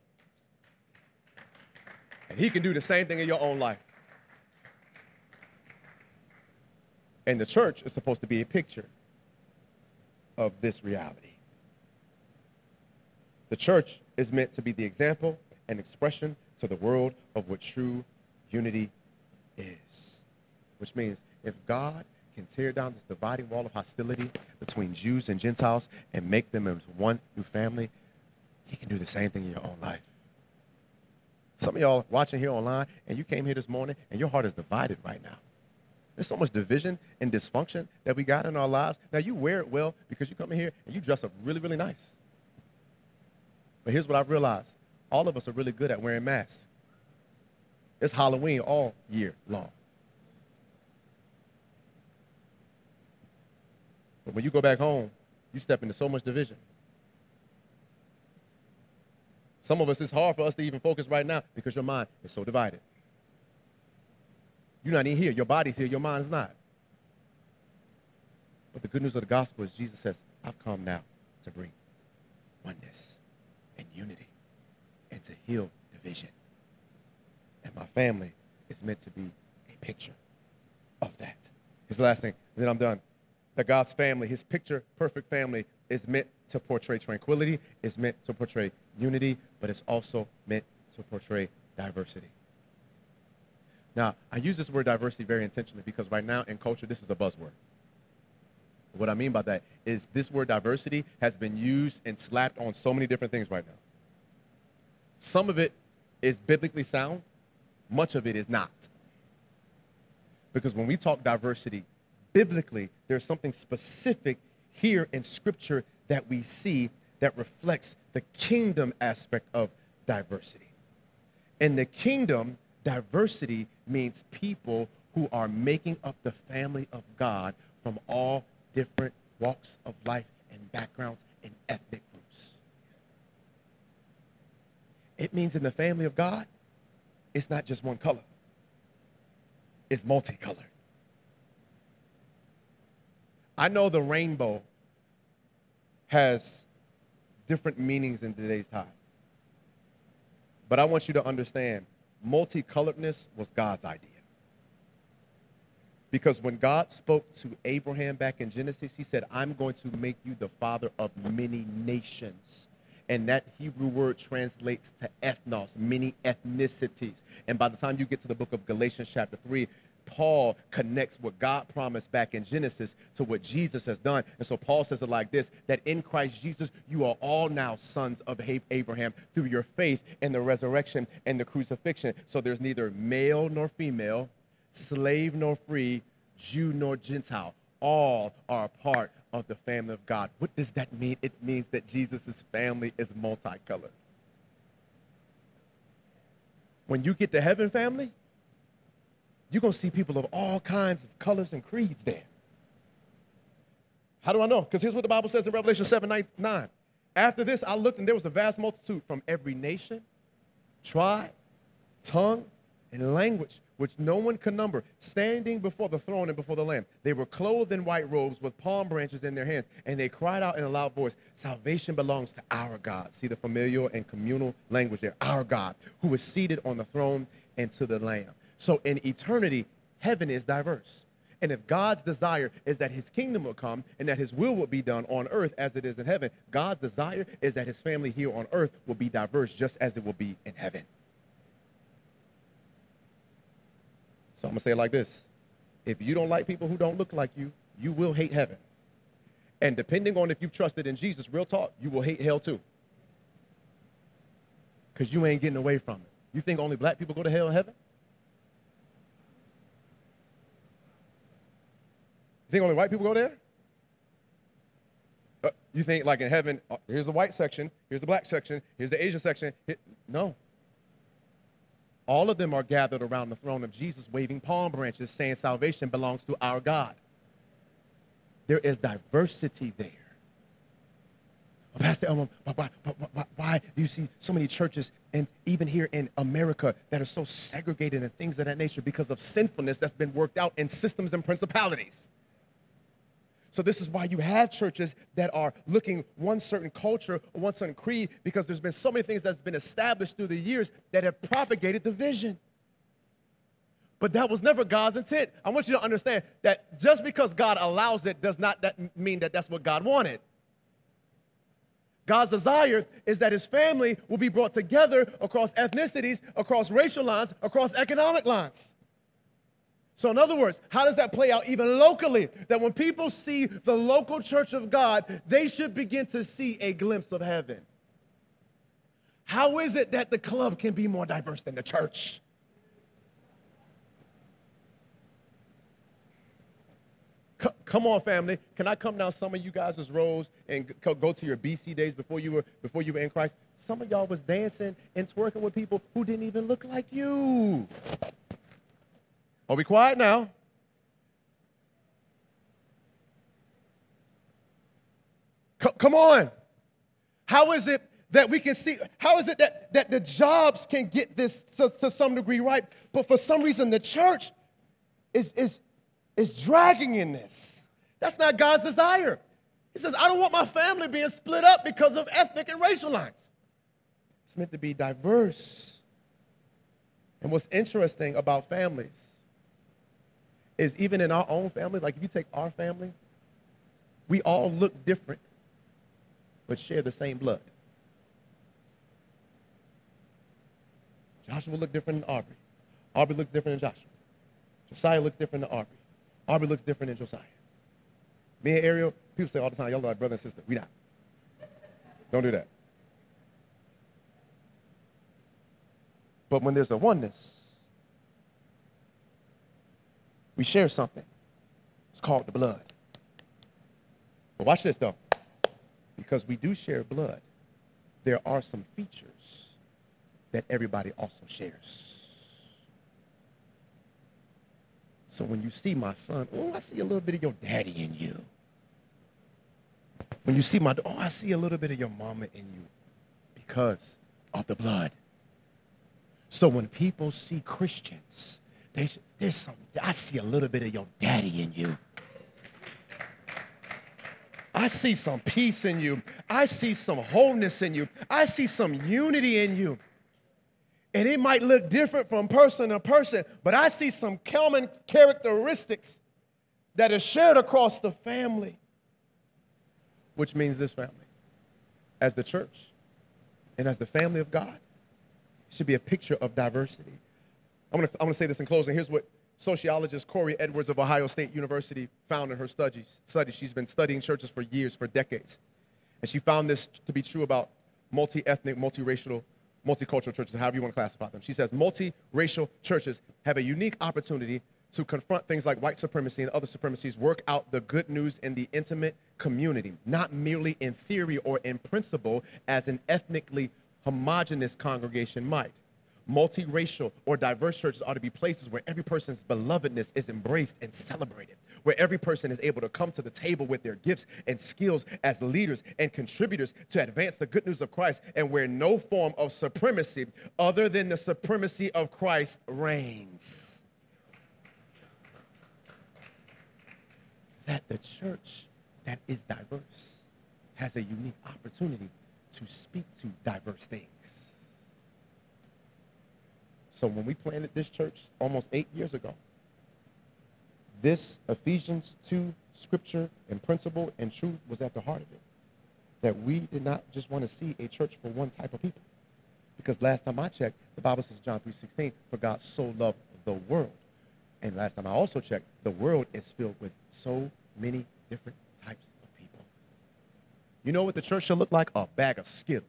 And he can do the same thing in your own life. And the church is supposed to be a picture of this reality. The church is meant to be the example and expression to the world of what true unity is. Which means if God can tear down this dividing wall of hostility between Jews and Gentiles and make them into one new family, he can do the same thing in your own life. Some of y'all watching here online, and you came here this morning, and your heart is divided right now. There's so much division and dysfunction that we got in our lives. Now, you wear it well because you come in here and you dress up really, really nice. But here's what I've realized. All of us are really good at wearing masks. It's Halloween all year long. But when you go back home, you step into so much division. Some of us, it's hard for us to even focus right now because your mind is so divided. You're not even here. Your body's here. Your mind's not. But the good news of the gospel is Jesus says, I've come now to bring oneness and unity and to heal division. And my family is meant to be a picture of that. Here's the last thing, and then I'm done. That God's family, his picture-perfect family, is meant to portray tranquility, is meant to portray unity, but it's also meant to portray diversity. Now, I use this word diversity very intentionally because right now in culture, this is a buzzword. What I mean by that is this word diversity has been used and slapped on so many different things right now. Some of it is biblically sound. Much of it is not. Because when we talk diversity, biblically, there's something specific here in Scripture that we see that reflects the kingdom aspect of diversity. In the kingdom, diversity means people who are making up the family of God from all different walks of life and backgrounds and ethnic groups. It means in the family of God, it's not just one color. It's multicolored. I know the rainbow has different meanings in today's time. But I want you to understand, multicoloredness was God's idea. Because when God spoke to Abraham back in Genesis, he said, I'm going to make you the father of many nations. And that Hebrew word translates to ethnos, many ethnicities. And by the time you get to the book of Galatians chapter 3, Paul connects what God promised back in Genesis to what Jesus has done. And so Paul says it like this, that in Christ Jesus, you are all now sons of Abraham through your faith in the resurrection and the crucifixion. So there's neither male nor female, slave nor free, Jew nor Gentile. All are a part of the family of God. What does that mean? It means that Jesus' family is multicolored. When you get to heaven, family, you're going to see people of all kinds of colors and creeds there. How do I know? Because here's what the Bible says in Revelation 7:9. After this, I looked, and there was a vast multitude from every nation, tribe, tongue, and language, which no one could number, standing before the throne and before the Lamb. They were clothed in white robes with palm branches in their hands, and they cried out in a loud voice, salvation belongs to our God. See the familial and communal language there. Our God, who is seated on the throne, and to the Lamb. So in eternity, heaven is diverse. And if God's desire is that his kingdom will come and that his will be done on earth as it is in heaven, God's desire is that his family here on earth will be diverse just as it will be in heaven. So I'm going to say it like this. If you don't like people who don't look like you, you will hate heaven. And depending on if you've trusted in Jesus, real talk, you will hate hell too. Because you ain't getting away from it. You think only black people go to hell and heaven? You think only white people go there? You think like in heaven, here's the white section, here's the black section, here's the Asian section. No. All of them are gathered around the throne of Jesus, waving palm branches, saying salvation belongs to our God. There is diversity there. Pastor Elmo, why do you see so many churches, and even here in America, that are so segregated and things of that nature because of sinfulness that's been worked out in systems and principalities? So this is why you have churches that are looking one certain culture or one certain creed, because there's been so many things that's been established through the years that have propagated division. But that was never God's intent. I want you to understand that just because God allows it does not mean that that's what God wanted. God's desire is that his family will be brought together across ethnicities, across racial lines, across economic lines. So in other words, how does that play out even locally? That when people see the local church of God, they should begin to see a glimpse of heaven. How is it that the club can be more diverse than the church? Come on, family. Can I come down some of you guys' rows and go to your BC days before you were in Christ? Some of y'all was dancing and twerking with people who didn't even look like you. Oh, be quiet now. Come on. How is it that we can see, how is it that the jobs can get this to some degree right, but for some reason the church is dragging in this? That's not God's desire. He says, I don't want my family being split up because of ethnic and racial lines. It's meant to be diverse. And what's interesting about families is even in our own family, like if you take our family, we all look different, but share the same blood. Joshua looked different than Aubrey. Aubrey looks different than Joshua. Josiah looks different than Aubrey. Aubrey looks different than Josiah. Me and Ariel, people say all the time, y'all are like brother and sister. We not. Don't do that. But when there's a oneness, we share something. It's called the blood. But watch this, though. Because we do share blood, there are some features that everybody also shares. So when you see my son, oh, I see a little bit of your daddy in you. When you see my, oh, I see a little bit of your mama in you because of the blood. So when people see Christians, there's some, I see a little bit of your daddy in you. I see some peace in you. I see some wholeness in you. I see some unity in you. And it might look different from person to person, but I see some common characteristics that are shared across the family. Which means this family, as the church and as the family of God, should be a picture of diversity. I'm gonna say this in closing. Here's what sociologist Corey Edwards of Ohio State University found in her studies. She's been studying churches for years, for decades. And she found this to be true about multi-ethnic, multiracial, multicultural churches, however you want to classify them. She says multiracial churches have a unique opportunity to confront things like white supremacy and other supremacies, work out the good news in the intimate community, not merely in theory or in principle as an ethnically homogenous congregation might. Multiracial or diverse churches ought to be places where every person's belovedness is embraced and celebrated, where every person is able to come to the table with their gifts and skills as leaders and contributors to advance the good news of Christ, and where no form of supremacy other than the supremacy of Christ reigns. That the church that is diverse has a unique opportunity to speak to diverse things. So when we planted this church almost 8 years ago, this Ephesians 2 scripture and principle and truth was at the heart of it. That we did not just want to see a church for one type of people. Because last time I checked, the Bible says, John 3:16, for God so loved the world. And last time I also checked, the world is filled with so many different types of people. You know what the church should look like? A bag of Skittles.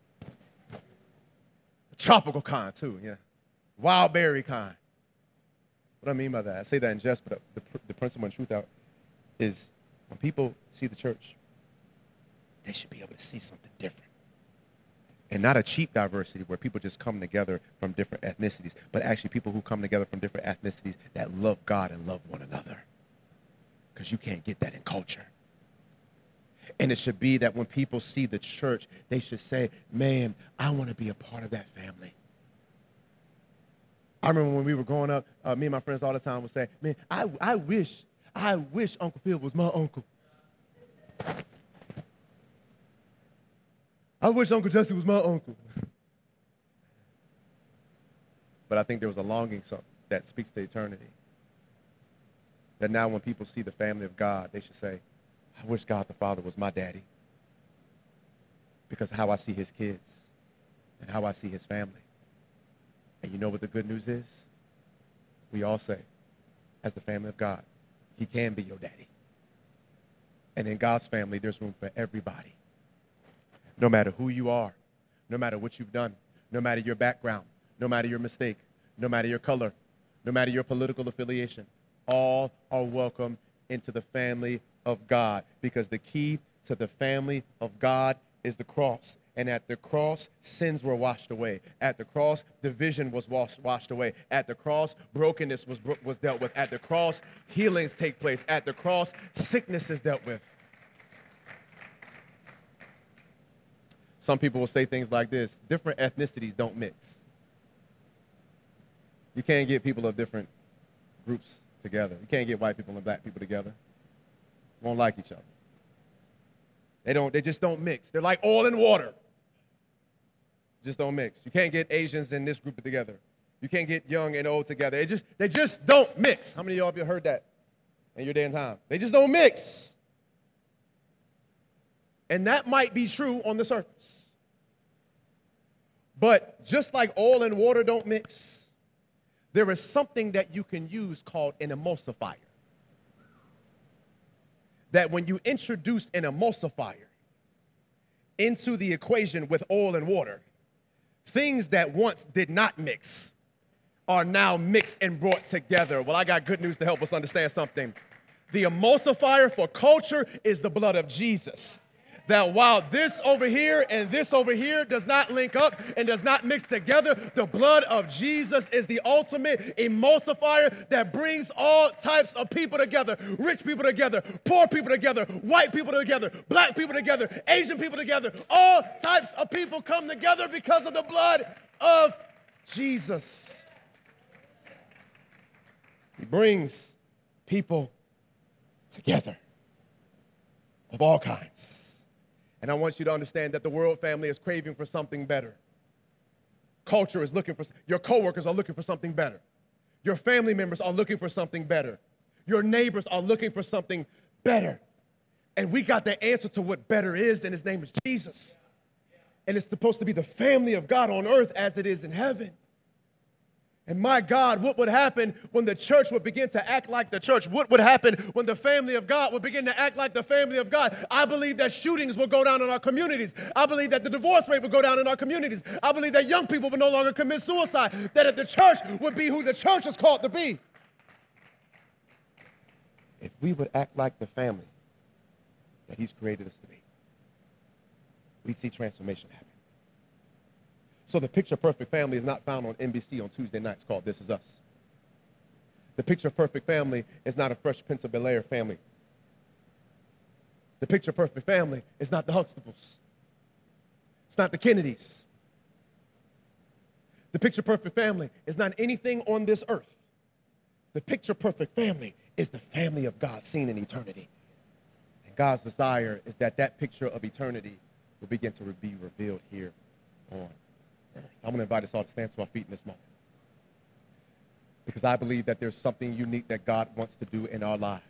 A tropical kind, too, yeah. Wild berry kind. What I mean by that, I say that in jest, but the principle and truth out is when people see the church, they should be able to see something different. And not a cheap diversity where people just come together from different ethnicities, but actually people who come together from different ethnicities that love God and love one another. Because you can't get that in culture. And it should be that when people see the church, they should say, man, I want to be a part of that family. I remember when we were growing up, me and my friends all the time would say, man, I wish Uncle Phil was my uncle. I wish Uncle Jesse was my uncle. But I think there was a longing that speaks to eternity. That now when people see the family of God, they should say, I wish God the Father was my daddy. Because how I see his kids and how I see his family. And you know what the good news is? We all say, as the family of God, he can be your daddy. And in God's family, there's room for everybody. No matter who you are, no matter what you've done, no matter your background, no matter your mistake, no matter your color, no matter your political affiliation, all are welcome into the family of God, because the key to the family of God is the cross. And at the cross, sins were washed away. At the cross, division was washed away. At the cross, brokenness was dealt with. At the cross, healings take place. At the cross, sickness is dealt with. Some people will say things like this: different ethnicities don't mix. You can't get people of different groups together. You can't get white people and black people together. Won't like each other. They just don't mix. They're like oil and water. Just don't mix. You can't get Asians in this group together. You can't get young and old together. They just don't mix. How many of y'all have heard that in your day and time? They just don't mix. And that might be true on the surface. But just like oil and water don't mix, there is something that you can use called an emulsifier. That when you introduce an emulsifier into the equation with oil and water, things that once did not mix are now mixed and brought together. Well, I got good news to help us understand something. The emulsifier for culture is the blood of Jesus. That while this over here and this over here does not link up and does not mix together, the blood of Jesus is the ultimate emulsifier that brings all types of people together. Rich people together, poor people together, white people together, black people together, Asian people together. All types of people come together because of the blood of Jesus. He brings people together of all kinds. And I want you to understand that the world family is craving for something better. Culture is looking for, your coworkers are looking for something better. Your family members are looking for something better. Your neighbors are looking for something better. And we got the answer to what better is, and his name is Jesus. And it's supposed to be the family of God on earth as it is in heaven. And my God, what would happen when the church would begin to act like the church? What would happen when the family of God would begin to act like the family of God? I believe that shootings will go down in our communities. I believe that the divorce rate will go down in our communities. I believe that young people will no longer commit suicide. That if the church would be who the church is called to be. If we would act like the family that he's created us to be, we'd see transformation happen. So the picture perfect family is not found on NBC on Tuesday nights called This Is Us. The picture of perfect family is not a Fresh Prince of Bel-Air family. The picture of perfect family is not the Huxtables. It's not the Kennedys. The picture of perfect family is not anything on this earth. The picture of perfect family is the family of God seen in eternity. And God's desire is that that picture of eternity will begin to be revealed here on earth. I'm going to invite us all to stand to our feet in this moment, because I believe that there's something unique that God wants to do in our lives.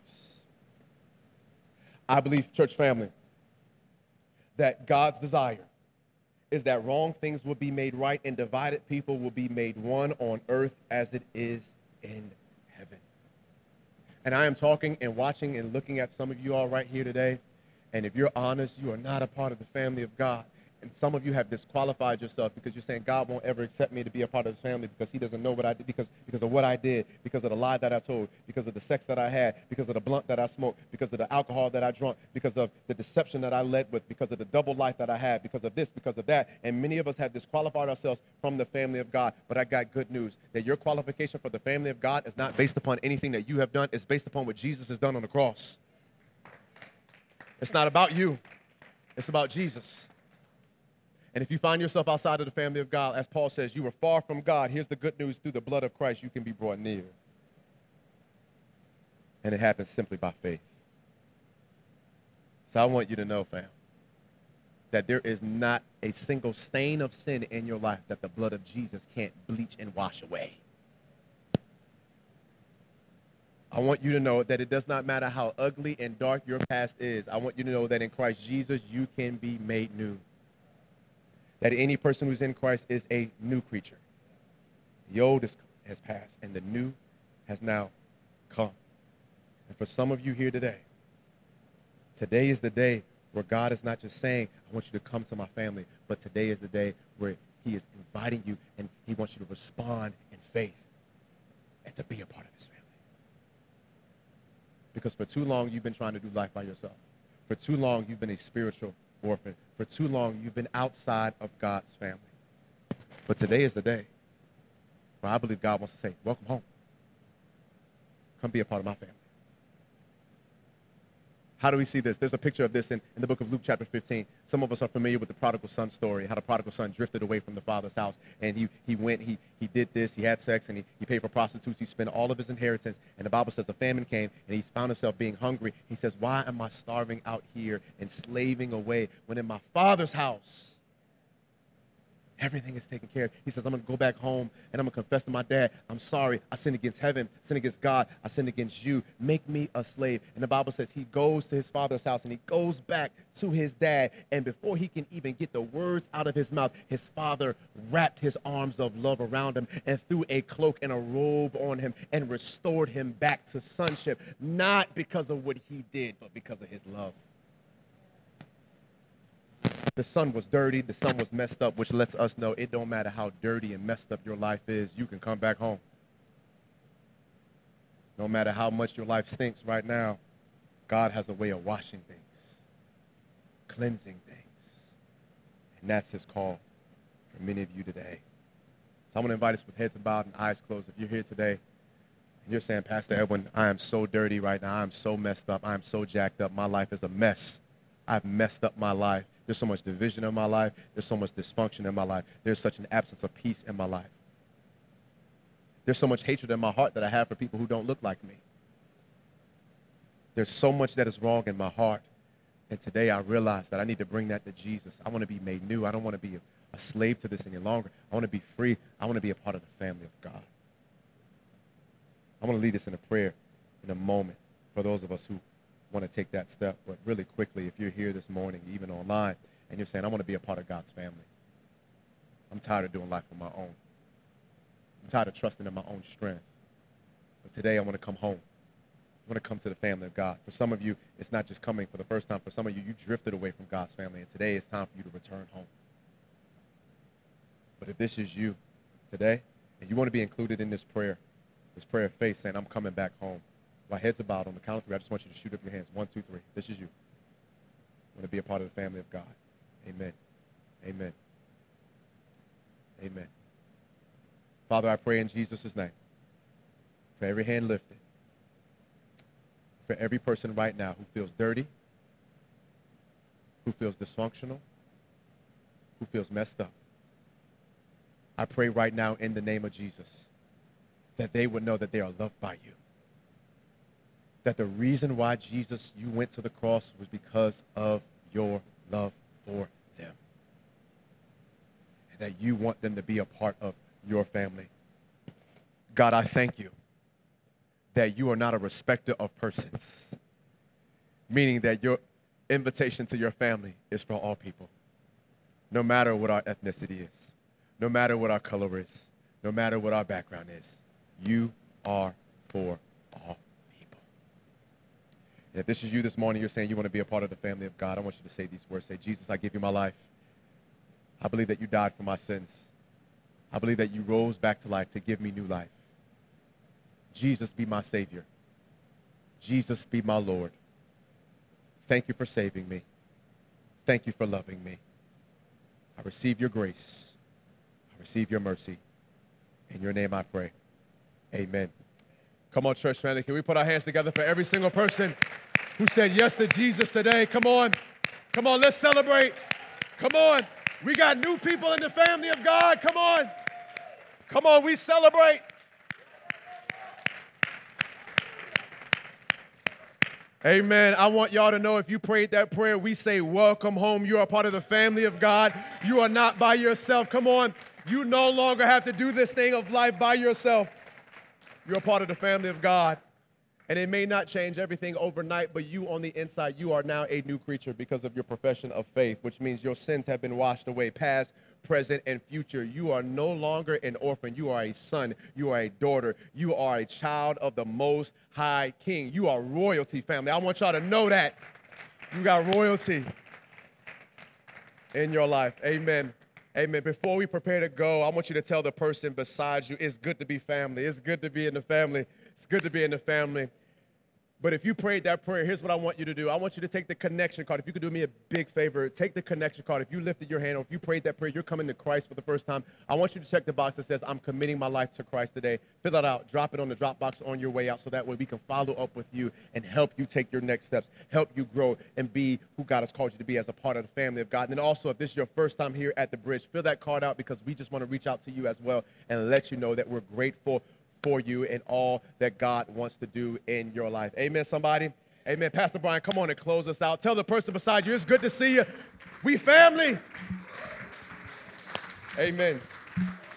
I believe, church family, that God's desire is that wrong things will be made right and divided people will be made one on earth as it is in heaven. And I am talking and watching and looking at some of you all right here today, and if you're honest, you are not a part of the family of God. And some of you have disqualified yourself because you're saying God won't ever accept me to be a part of his family because he doesn't know what I did, because of what I did, because of the lie that I told, because of the sex that I had, because of the blunt that I smoked, because of the alcohol that I drank, because of the deception that I led with, because of the double life that I had, because of this, because of that. And many of us have disqualified ourselves from the family of God. But I got good news, that your qualification for the family of God is not based upon anything that you have done. It's based upon what Jesus has done on the cross. It's not about you. It's about Jesus. And if you find yourself outside of the family of God, as Paul says, you were far from God. Here's the good news. Through the blood of Christ, you can be brought near. And it happens simply by faith. So I want you to know, fam, that there is not a single stain of sin in your life that the blood of Jesus can't bleach and wash away. I want you to know that it does not matter how ugly and dark your past is. I want you to know that in Christ Jesus, you can be made new. That any person who's in Christ is a new creature. The old has passed, and the new has now come. And for some of you here today, today is the day where God is not just saying, I want you to come to my family, but today is the day where he is inviting you, and he wants you to respond in faith and to be a part of his family. Because for too long, you've been trying to do life by yourself. For too long, you've been a spiritual orphan. For too long, you've been outside of God's family. But today is the day where I believe God wants to say, welcome home. Come be a part of my family. How do we see this? There's a picture of this in the book of Luke chapter 15. Some of us are familiar with the prodigal son story, how the prodigal son drifted away from the father's house. And he went, he did this, he had sex, and he paid for prostitutes. He spent all of his inheritance. And the Bible says a famine came, and he found himself being hungry. He says, why am I starving out here and slaving away when in my father's house everything is taken care of? He says, I'm going to go back home and I'm going to confess to my dad, I'm sorry. I sinned against heaven. I sinned against God. I sinned against you. Make me a slave. And the Bible says he goes to his father's house and he goes back to his dad. And before he can even get the words out of his mouth, his father wrapped his arms of love around him and threw a cloak and a robe on him and restored him back to sonship, not because of what he did, but because of his love. The son was dirty, the son was messed up, which lets us know it don't matter how dirty and messed up your life is, you can come back home. No matter how much your life stinks right now, God has a way of washing things, cleansing things. And that's his call for many of you today. So I'm going to invite us with heads bowed and eyes closed. If you're here today and you're saying, Pastor Edwin, I am so dirty right now, I'm so messed up, I'm so jacked up, my life is a mess. I've messed up my life. There's so much division in my life. There's so much dysfunction in my life. There's such an absence of peace in my life. There's so much hatred in my heart that I have for people who don't look like me. There's so much that is wrong in my heart. And today I realize that I need to bring that to Jesus. I want to be made new. I don't want to be a slave to this any longer. I want to be free. I want to be a part of the family of God. I want to lead us in a prayer in a moment for those of us who want to take that step. But really quickly, if you're here this morning, even online, and you're saying, I want to be a part of God's family. I'm tired of doing life on my own. I'm tired of trusting in my own strength. But today I want to come home. I want to come to the family of God. For some of you, it's not just coming for the first time. For some of you, you drifted away from God's family, and today it's time for you to return home. But if this is you today, and you want to be included in this prayer of faith, saying, I'm coming back home, while heads are bowed, on the count of three, I just want you to shoot up your hands. 1, 2, 3. This is you. I want to be a part of the family of God. Amen. Amen. Amen. Father, I pray in Jesus' name for every hand lifted, for every person right now who feels dirty, who feels dysfunctional, who feels messed up. I pray right now in the name of Jesus that they would know that they are loved by you. That the reason why Jesus, you went to the cross was because of your love for them. And that you want them to be a part of your family. God, I thank you that you are not a respecter of persons, meaning that your invitation to your family is for all people, no matter what our ethnicity is, no matter what our color is, no matter what our background is. You are for all people. And if this is you this morning, you're saying you want to be a part of the family of God, I want you to say these words. Say, Jesus, I give you my life. I believe that you died for my sins. I believe that you rose back to life to give me new life. Jesus, be my Savior. Jesus, be my Lord. Thank you for saving me. Thank you for loving me. I receive your grace. I receive your mercy. In your name I pray. Amen. Come on, church family. Can we put our hands together for every single person who said yes to Jesus today? Come on. Come on, let's celebrate. Come on. We got new people in the family of God. Come on. Come on, we celebrate. Amen. I want y'all to know if you prayed that prayer, we say welcome home. You are part of the family of God. You are not by yourself. Come on. You no longer have to do this thing of life by yourself. You're a part of the family of God. And it may not change everything overnight, but you on the inside, you are now a new creature because of your profession of faith, which means your sins have been washed away, past, present, and future. You are no longer an orphan. You are a son. You are a daughter. You are a child of the Most High King. You are royalty, family. I want y'all to know that. You got royalty in your life. Amen. Amen. Before we prepare to go, I want you to tell the person beside you, it's good to be family. It's good to be in the family. It's good to be in the family. But if you prayed that prayer, here's what I want you to do. I want you to take the connection card. If you could do me a big favor, take the connection card. If you lifted your hand or if you prayed that prayer, you're coming to Christ for the first time, I want you to check the box that says, I'm committing my life to Christ today. Fill that out. Drop it on the drop box on your way out so that way we can follow up with you and help you take your next steps, help you grow and be who God has called you to be as a part of the family of God. And then also, if this is your first time here at the Bridge, fill that card out because we just want to reach out to you as well and let you know that we're grateful for you and all that God wants to do in your life. Amen, somebody? Amen. Pastor Brian, come on and close us out. Tell the person beside you, it's good to see you. We family. Amen.